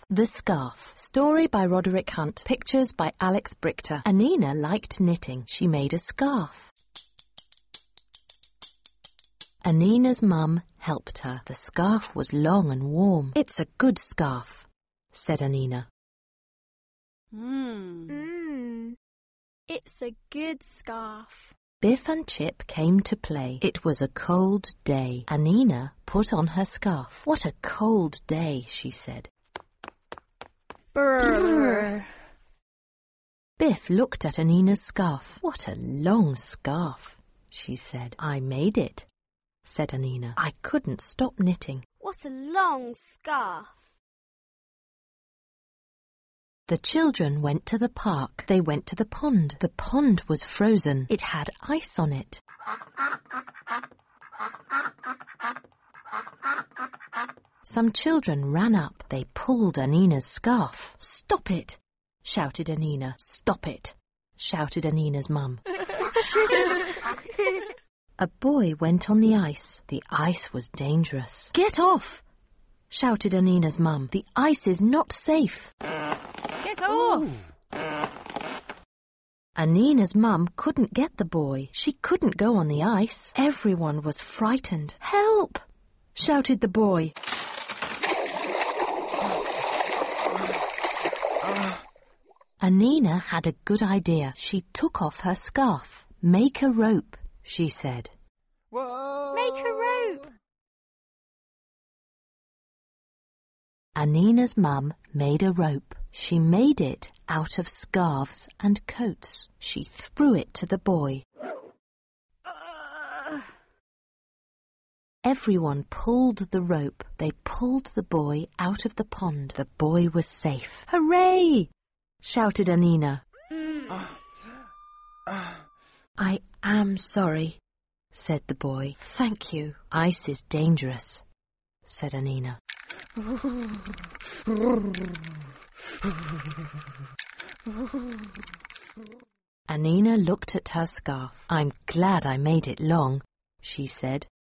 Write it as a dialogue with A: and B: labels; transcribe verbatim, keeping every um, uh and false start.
A: The Scarf. Story by Roderick Hunt. Pictures by Alex Brichter. Anina liked knitting. She made a scarf. Anina's mum helped her. The scarf was long and warm. It's a good scarf, said Anina.
B: Mmm.
C: Mmm. It's a good scarf.
A: Biff and Chip came to play. It was a cold day. Anina put on her scarf. What a cold day, she said.
C: Brrr.
A: Biff looked at Anina's scarf. What a long scarf, she said. I made it, said Anina. I couldn't stop knitting.
C: What a long scarf.
A: The children went to the park. They went to the pond. The pond was frozen. It had ice on it. Some children ran up. They pulled Anina's scarf. Stop it, shouted Anina. Stop it, shouted Anina's mum. A boy went on the ice. The ice was dangerous. Get off, shouted Anina's mum. The ice is not safe.
B: Get off!
A: Anina's mum couldn't get the boy. She couldn't go on the ice. Everyone was frightened. Help! Shouted the boy. Anina had a good idea. She took off her scarf. Make a rope, she said.
B: Whoa!
C: Make a rope.
A: Anina's mum made a rope. She made it out of scarves and coats. She threw it to the boy.
B: Uh,
A: Everyone pulled the rope. They pulled the boy out of the pond. The boy was safe. Hooray! Shouted Anina.
C: Mm.
B: uh, uh,
A: I am sorry, said the boy. Thank you. Ice is dangerous, said Anina. Anina looked at her scarf. I'm glad I made it long, she said.